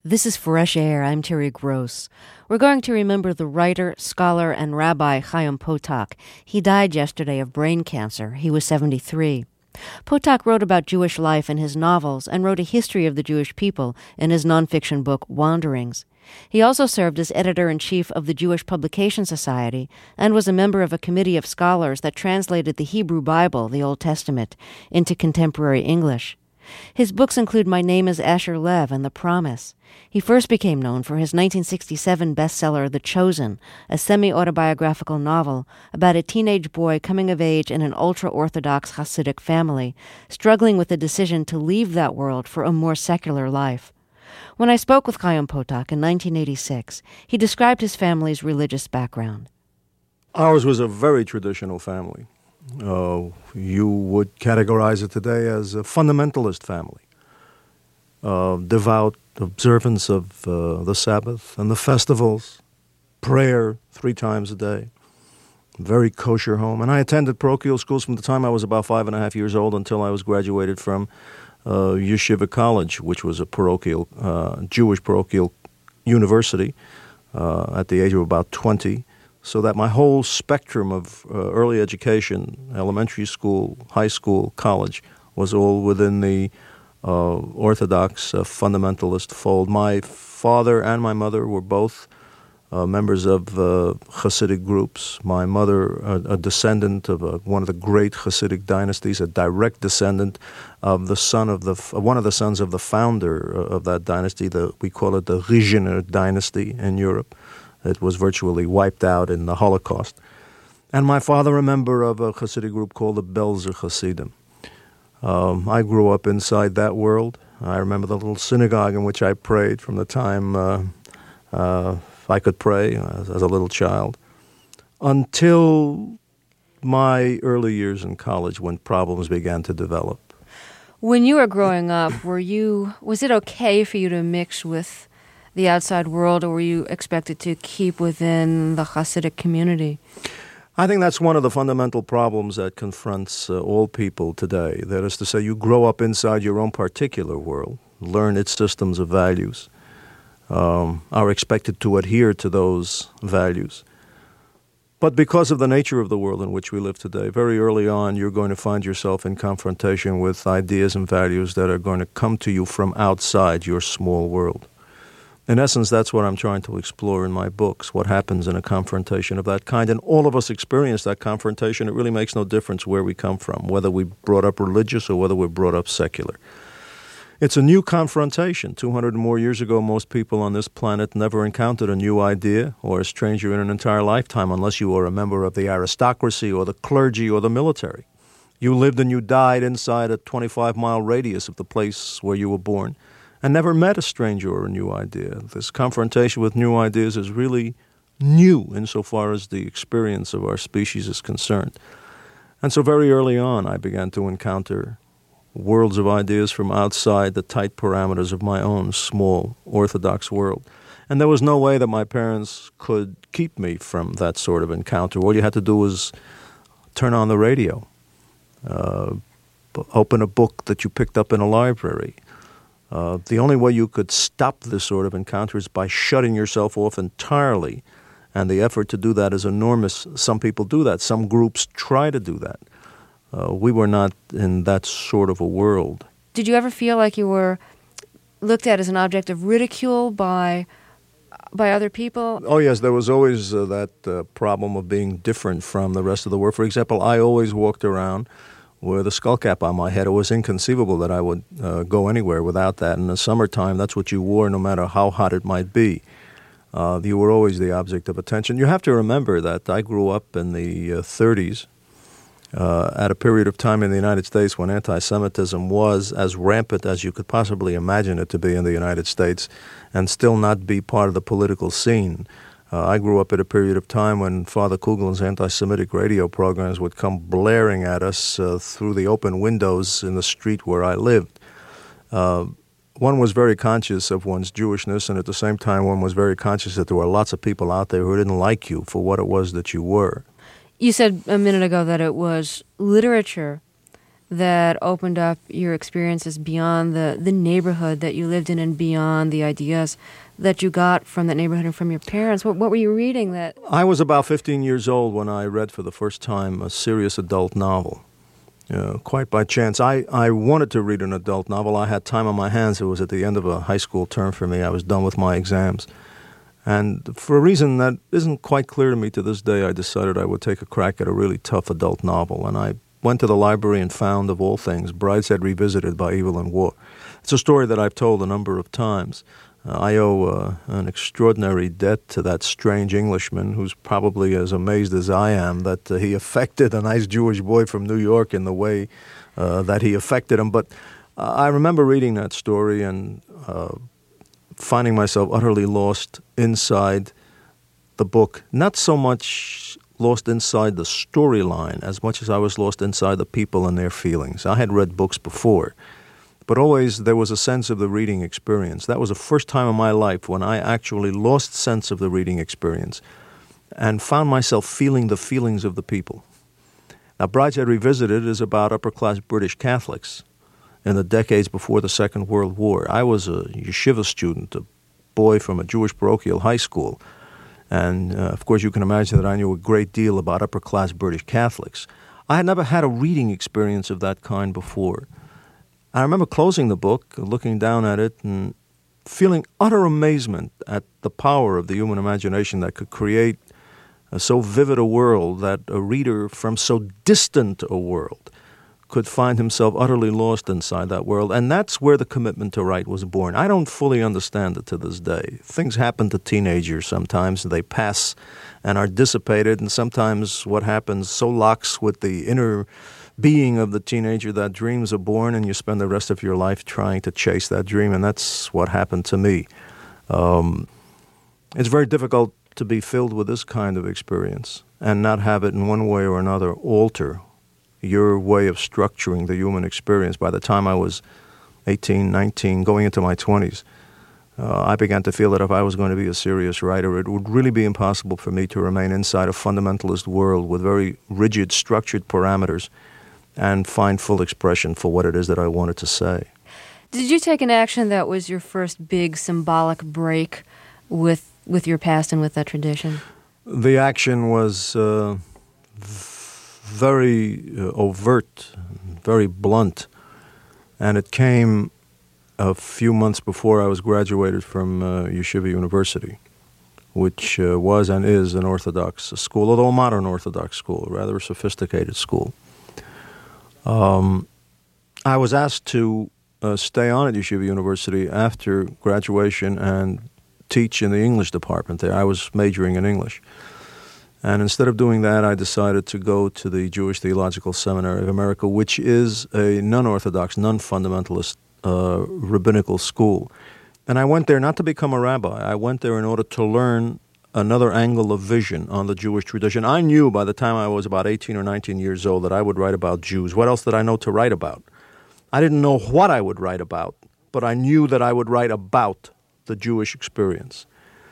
This is Fresh Air. I'm Terry Gross. We're going to remember the writer, scholar, and rabbi Chaim Potok. He died yesterday of brain cancer. He was 73. Potok wrote about Jewish life in his novels and wrote a history of the Jewish people in his nonfiction book, Wanderings. He also served as editor-in-chief of the Jewish Publication Society and was a member of a committee of scholars that translated the Hebrew Bible, the Old Testament, into contemporary English. His books include My Name is Asher Lev and The Promise. He first became known for his 1967 bestseller, The Chosen, a semi-autobiographical novel about a teenage boy coming of age in an ultra-Orthodox Hasidic family, struggling with the decision to leave that world for a more secular life. When I spoke with Chaim Potok in 1986, he described his family's religious background. Ours was a very traditional family. You would categorize it today as a fundamentalist family. Devout observance of the Sabbath and the festivals, prayer 3 times a day, very kosher home. And I attended parochial schools from the time I was about 5.5 years old until I was graduated from Yeshiva College, which was a parochial, Jewish parochial university at the age of about 20. So that my whole spectrum of early education, elementary school, high school, college, was all within the Orthodox fundamentalist fold. My father and my mother were both members of Hasidic groups. My mother, a descendant of one of the great Hasidic dynasties, a direct descendant of the son of one of the sons of the founder of that dynasty. We call it the Rizhiner dynasty in Europe. It was virtually wiped out in the Holocaust. And my father, a member of a Hasidic group called the Belzer Hasidim. I grew up inside that world. I remember the little synagogue in which I prayed from the time I could pray as a little child, until my early years in college when problems began to develop. When you were growing up, was it okay for you to mix with the outside world, or were you expected to keep within the Hasidic community? I think that's one of the fundamental problems that confronts all people today. That is to say, you grow up inside your own particular world, learn its systems of values, are expected to adhere to those values. But because of the nature of the world in which we live today, very early on you're going to find yourself in confrontation with ideas and values that are going to come to you from outside your small world. In essence, that's what I'm trying to explore in my books, what happens in a confrontation of that kind. And all of us experience that confrontation. It really makes no difference where we come from, whether we're brought up religious or whether we're brought up secular. It's a new confrontation. 200 and more years ago, most people on this planet never encountered a new idea or a stranger in an entire lifetime unless you were a member of the aristocracy or the clergy or the military. You lived and you died inside a 25-mile radius of the place where you were born, and never met a stranger or a new idea. This confrontation with new ideas is really new insofar as the experience of our species is concerned. And so very early on, I began to encounter worlds of ideas from outside the tight parameters of my own small Orthodox world. And there was no way that my parents could keep me from that sort of encounter. All you had to do was turn on the radio, open a book that you picked up in a library. The only way you could stop this sort of encounter is by shutting yourself off entirely, and the effort to do that is enormous. Some people do that. Some groups try to do that. We were not in that sort of a world. Did you ever feel like you were looked at as an object of ridicule by other people? Oh, yes, there was always that problem of being different from the rest of the world. For example, I always walked around with a skull cap on my head. It was inconceivable that I would go anywhere without that. In the summertime, that's what you wore no matter how hot it might be. You were always the object of attention. You have to remember that I grew up in the 30s at a period of time in the United States when anti-Semitism was as rampant as you could possibly imagine it to be in the United States and still not be part of the political scene. I grew up at a period of time when Father Kugelin's anti-Semitic radio programs would come blaring at us through the open windows in the street where I lived. One was very conscious of one's Jewishness, and at the same time one was very conscious that there were lots of people out there who didn't like you for what it was that you were. You said a minute ago that it was literature that opened up your experiences beyond the neighborhood that you lived in and beyond the ideas that you got from that neighborhood and from your parents? What were you reading that? I was about 15 years old when I read for the first time a serious adult novel. Quite by chance. I wanted to read an adult novel. I had time on my hands. It was at the end of a high school term for me. I was done with my exams. And for a reason that isn't quite clear to me to this day, I decided I would take a crack at a really tough adult novel. And I went to the library and found, of all things, Brideshead Revisited by Evelyn Waugh. It's a story that I've told a number of times. I owe an extraordinary debt to that strange Englishman who's probably as amazed as I am that he affected a nice Jewish boy from New York in the way that he affected him. But I remember reading that story and finding myself utterly lost inside the book. Not so much lost inside the storyline as much as I was lost inside the people and their feelings. I had read books before, but always there was a sense of the reading experience. That was the first time in my life when I actually lost sense of the reading experience and found myself feeling the feelings of the people. Now, Brideshead Revisited is about upper-class British Catholics in the decades before the Second World War. I was a yeshiva student, a boy from a Jewish parochial high school, and of course you can imagine that I knew a great deal about upper-class British Catholics. I had never had a reading experience of that kind before. I remember closing the book, looking down at it, and feeling utter amazement at the power of the human imagination that could create so vivid a world that a reader from so distant a world could find himself utterly lost inside that world. And that's where the commitment to write was born. I don't fully understand it to this day. Things happen to teenagers sometimes. They pass and are dissipated, and sometimes what happens so locks with the inner being of the teenager that dreams are born, and you spend the rest of your life trying to chase that dream, and that's what happened to me. It's very difficult to be filled with this kind of experience and not have it in one way or another alter your way of structuring the human experience. By the time I was 18, 19, going into my 20s, I began to feel that if I was going to be a serious writer, it would really be impossible for me to remain inside a fundamentalist world with very rigid, structured parameters and find full expression for what it is that I wanted to say. Did you take an action that was your first big symbolic break with your past and with that tradition? The action was very overt, very blunt, and it came a few months before I was graduated from Yeshiva University, which was and is an Orthodox school, although a modern Orthodox school, a rather sophisticated school. I was asked to stay on at Yeshiva University after graduation and teach in the English department there. I was majoring in English. And instead of doing that, I decided to go to the Jewish Theological Seminary of America, which is a non-Orthodox, non-fundamentalist rabbinical school. And I went there not to become a rabbi. I went there in order to learn another angle of vision on the Jewish tradition. I knew by the time I was about 18 or 19 years old that I would write about Jews. What else did I know to write about? I didn't know what I would write about, but I knew that I would write about the Jewish experience.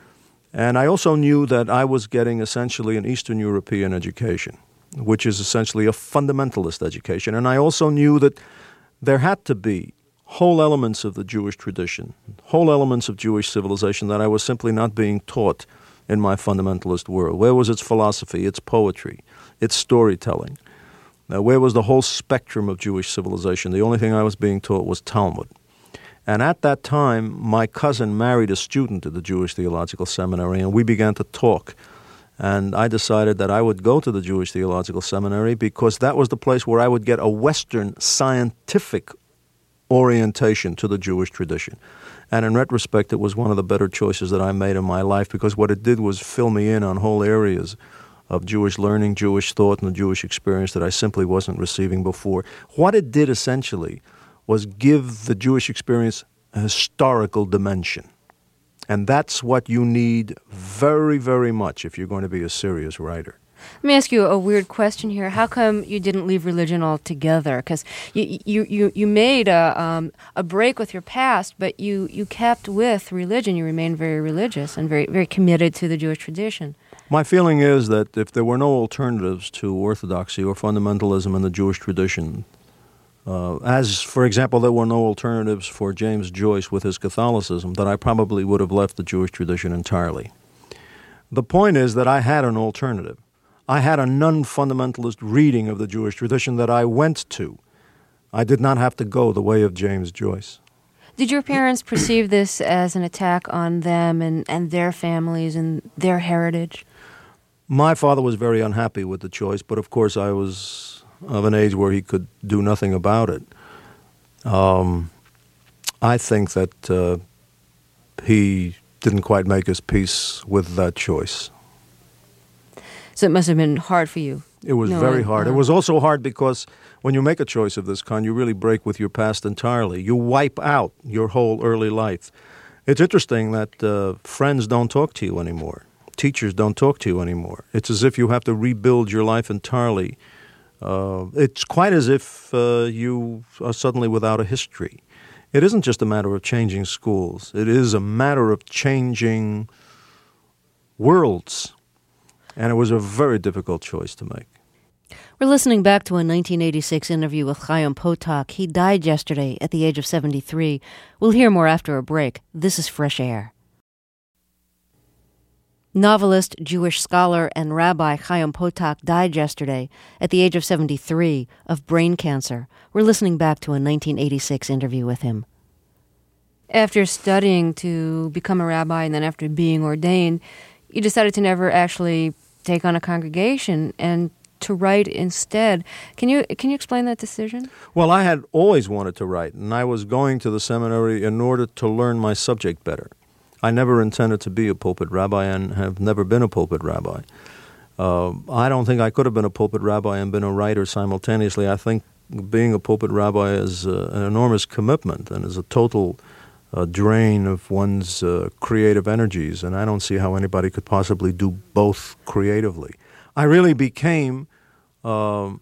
And I also knew that I was getting essentially an Eastern European education, which is essentially a fundamentalist education. And I also knew that there had to be whole elements of the Jewish tradition, whole elements of Jewish civilization that I was simply not being taught in my fundamentalist world. Where was its philosophy, its poetry, its storytelling? Where was the whole spectrum of Jewish civilization? The only thing I was being taught was Talmud. And at that time, my cousin married a student at the Jewish Theological Seminary, and we began to talk. And I decided that I would go to the Jewish Theological Seminary because that was the place where I would get a Western scientific orientation to the Jewish tradition. And in retrospect, it was one of the better choices that I made in my life, because what it did was fill me in on whole areas of Jewish learning, Jewish thought, and the Jewish experience that I simply wasn't receiving before. What it did essentially was give the Jewish experience a historical dimension. And that's what you need very, very much if you're going to be a serious writer. Let me ask you a weird question here. How come you didn't leave religion altogether? Because you made a break with your past, but you kept with religion. You remained very religious and very, very committed to the Jewish tradition. My feeling is that if there were no alternatives to orthodoxy or fundamentalism in the Jewish tradition, As, for example, there were no alternatives for James Joyce with his Catholicism, that I probably would have left the Jewish tradition entirely. The point is that I had an alternative. I had a non-fundamentalist reading of the Jewish tradition that I went to. I did not have to go the way of James Joyce. Did your parents perceive this as an attack on them and their families and their heritage? My father was very unhappy with the choice, but of course I was of an age where he could do nothing about it. I think that he didn't quite make his peace with that choice. So it must have been hard for you. It was very hard. It was also hard because when you make a choice of this kind, you really break with your past entirely. You wipe out your whole early life. It's interesting that friends don't talk to you anymore. Teachers don't talk to you anymore. It's as if you have to rebuild your life entirely. It's quite as if you are suddenly without a history. It isn't just a matter of changing schools. It is a matter of changing worlds. And it was a very difficult choice to make. We're listening back to a 1986 interview with Chaim Potok. He died yesterday at the age of 73. We'll hear more after a break. This is Fresh Air. Novelist, Jewish scholar, and rabbi Chaim Potok died yesterday at the age of 73 of brain cancer. We're listening back to a 1986 interview with him. After studying to become a rabbi and then after being ordained, you decided to never actually take on a congregation and to write instead. Can you explain that decision? Well, I had always wanted to write, and I was going to the seminary in order to learn my subject better. I never intended to be a pulpit rabbi and have never been a pulpit rabbi. I don't think I could have been a pulpit rabbi and been a writer simultaneously. I think being a pulpit rabbi is an enormous commitment and is a total drain of one's creative energies, and I don't see how anybody could possibly do both creatively. I really became an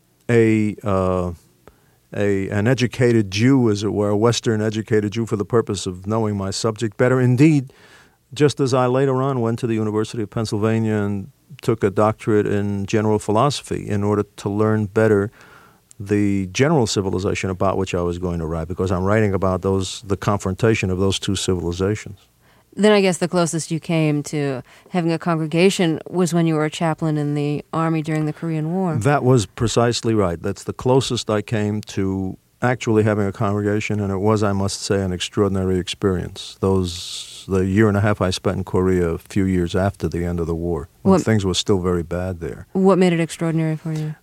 educated Jew, as it were, a Western educated Jew for the purpose of knowing my subject better. Indeed, just as I later on went to the University of Pennsylvania and took a doctorate in general philosophy in order to learn better the general civilization about which I was going to write, because I'm writing about the confrontation of those two civilizations. Then I guess the closest you came to having a congregation was when you were a chaplain in the Army during the Korean War. That was precisely right. That's the closest I came to actually having a congregation, and it was, I must say, an extraordinary experience. The year and a half I spent in Korea a few years after the end of the war, when things were still very bad there. What made it extraordinary for you?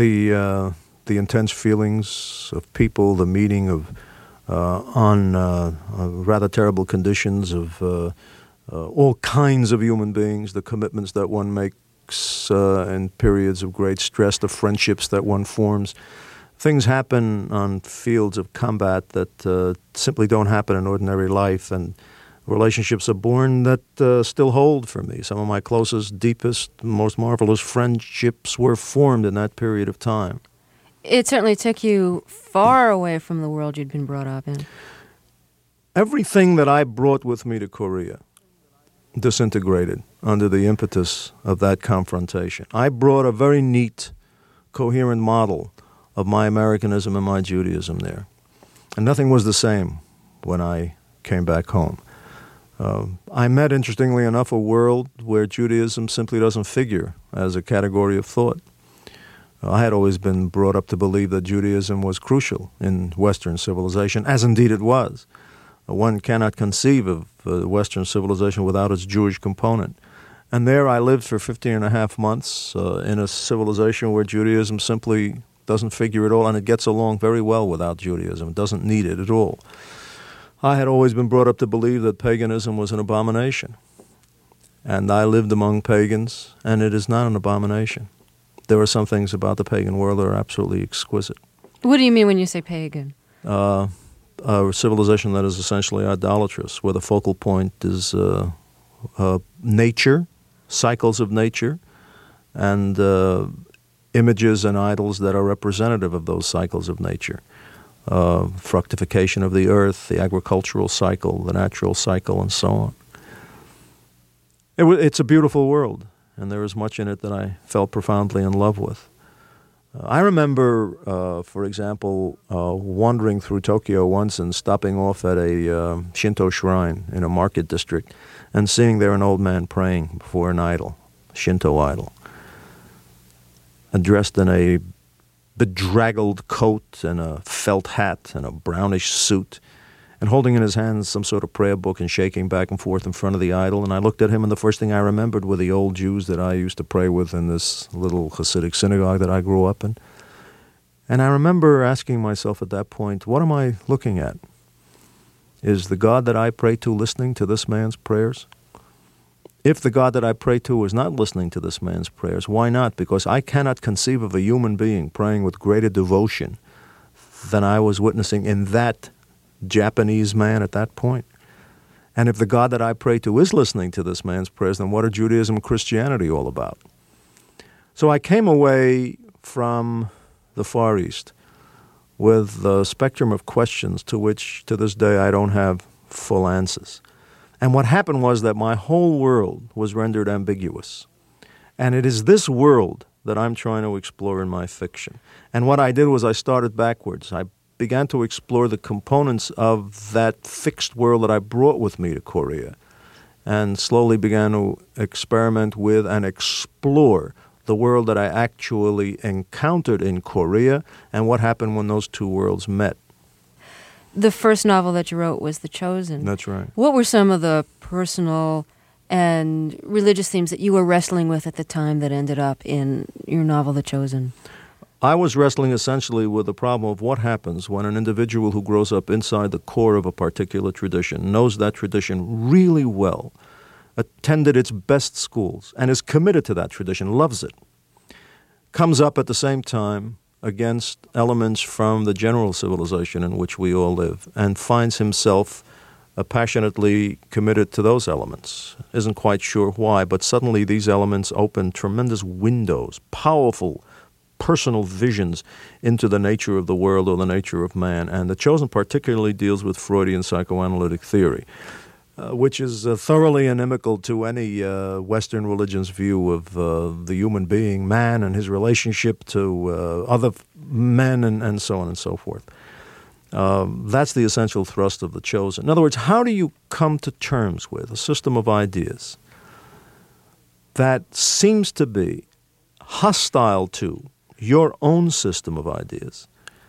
The intense feelings of people, the meeting of on rather terrible conditions of all kinds of human beings, the commitments that one makes in periods of great stress, the friendships that one forms. Things happen on fields of combat that simply don't happen in ordinary life, and relationships are born that still hold for me. Some of my closest, deepest, most marvelous friendships were formed in that period of time. It certainly took you far away from the world you'd been brought up in. Everything that I brought with me to Korea disintegrated under the impetus of that confrontation. I brought a very neat, coherent model of my Americanism and my Judaism there. And nothing was the same when I came back home. I met, interestingly enough, a world where Judaism simply doesn't figure as a category of thought. I had always been brought up to believe that Judaism was crucial in Western civilization, as indeed it was. One cannot conceive of Western civilization without its Jewish component. And there I lived for 15 and a half months in a civilization where Judaism simply doesn't figure at all, and it gets along very well without Judaism. It doesn't need it at all. I had always been brought up to believe that paganism was an abomination. And I lived among pagans, and it is not an abomination. There are some things about the pagan world that are absolutely exquisite. What do you mean when you say pagan? A civilization that is essentially idolatrous, where the focal point is nature, cycles of nature, and images and idols that are representative of those cycles of nature. Fructification of the earth, the agricultural cycle, the natural cycle, and so on. It's a beautiful world, and there is much in it that I felt profoundly in love with. I remember, for example, wandering through Tokyo once and stopping off at a Shinto shrine in a market district and seeing there an old man praying before an idol, a Shinto idol, and dressed in a bedraggled coat and a felt hat and a brownish suit, and holding in his hands some sort of prayer book and shaking back and forth in front of the idol. And I looked at him, and the first thing I remembered were the old Jews that I used to pray with in this little Hasidic synagogue that I grew up in. And I remember asking myself at that point, what am I looking at? Is the God that I pray to listening to this man's prayers? If the God that I pray to is not listening to this man's prayers, why not? Because I cannot conceive of a human being praying with greater devotion than I was witnessing in that Japanese man at that point. And if the God that I pray to is listening to this man's prayers, then what are Judaism and Christianity all about? So I came away from the Far East with a spectrum of questions to which, to this day, I don't have full answers. And what happened was that my whole world was rendered ambiguous. And it is this world that I'm trying to explore in my fiction. And what I did was I started backwards. I began to explore the components of that fixed world that I brought with me to Korea, and slowly began to experiment with and explore the world that I actually encountered in Korea and what happened when those two worlds met. The first novel that you wrote was The Chosen. That's right. What were some of the personal and religious themes that you were wrestling with at the time that ended up in your novel, The Chosen? I was wrestling essentially with the problem of what happens when an individual who grows up inside the core of a particular tradition, knows that tradition really well, attended its best schools, and is committed to that tradition, loves it, comes up at the same time against elements from the general civilization in which we all live, and finds himself passionately committed to those elements. Isn't quite sure why, but suddenly these elements open tremendous windows, powerful personal visions into the nature of the world or the nature of man. And The Chosen particularly deals with Freudian psychoanalytic theory, which is thoroughly inimical to any Western religion's view of the human being, man, and his relationship to other men, and so on and so forth. That's the essential thrust of The Chosen. In other words, how do you come to terms with a system of ideas that seems to be hostile to your own system of ideas,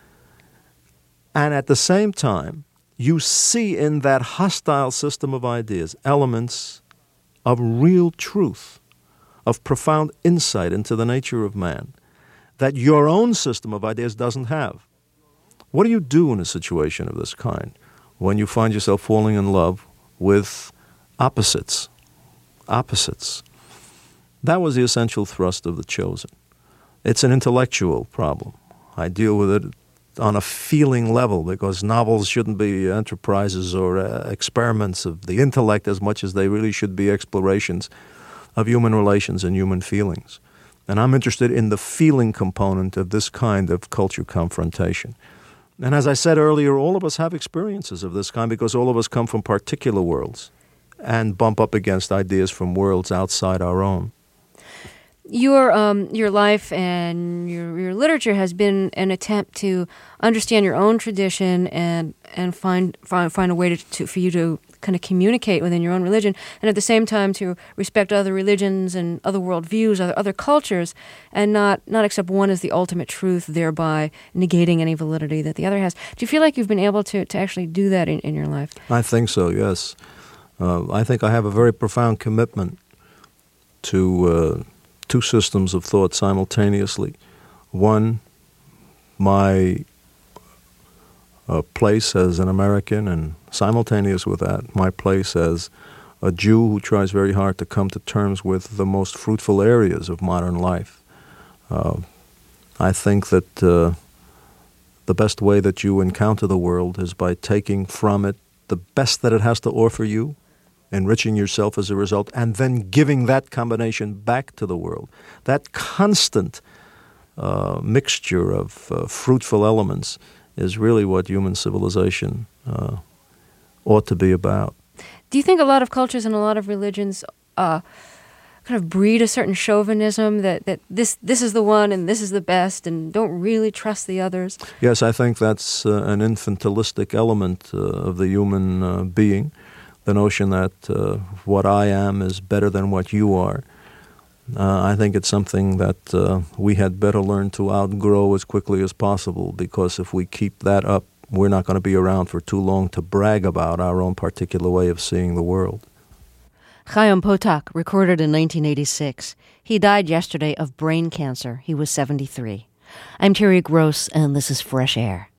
and at the same time, you see in that hostile system of ideas elements of real truth, of profound insight into the nature of man, that your own system of ideas doesn't have? What do you do in a situation of this kind when you find yourself falling in love with opposites? Opposites. That was the essential thrust of The Chosen. It's an intellectual problem. I deal with it on a feeling level because novels shouldn't be enterprises or experiments of the intellect as much as they really should be explorations of human relations and human feelings. And I'm interested in the feeling component of this kind of culture confrontation. And as I said earlier, all of us have experiences of this kind because all of us come from particular worlds and bump up against ideas from worlds outside our own. Your life and your literature has been an attempt to understand your own tradition and find a way for you to kind of communicate within your own religion, and at the same time to respect other religions and other worldviews, other cultures, and not accept one as the ultimate truth, thereby negating any validity that the other has. Do you feel like you've been able to actually do that in your life? I think so, yes. I think I have a very profound commitment to two systems of thought simultaneously. One, my place as an American, and simultaneous with that, my place as a Jew who tries very hard to come to terms with the most fruitful areas of modern life. I think that the best way that you encounter the world is by taking from it the best that it has to offer you, enriching yourself as a result, and then giving that combination back to the world. That constant mixture of fruitful elements is really what human civilization ought to be about. Do you think a lot of cultures and a lot of religions kind of breed a certain chauvinism that this is the one and this is the best and don't really trust the others? Yes, I think that's an infantilistic element of the human being, the notion that what I am is better than what you are. I think it's something that we had better learn to outgrow as quickly as possible, because if we keep that up, we're not going to be around for too long to brag about our own particular way of seeing the world. Chaim Potok, recorded in 1986. He died yesterday of brain cancer. He was 73. I'm Terry Gross, and this is Fresh Air.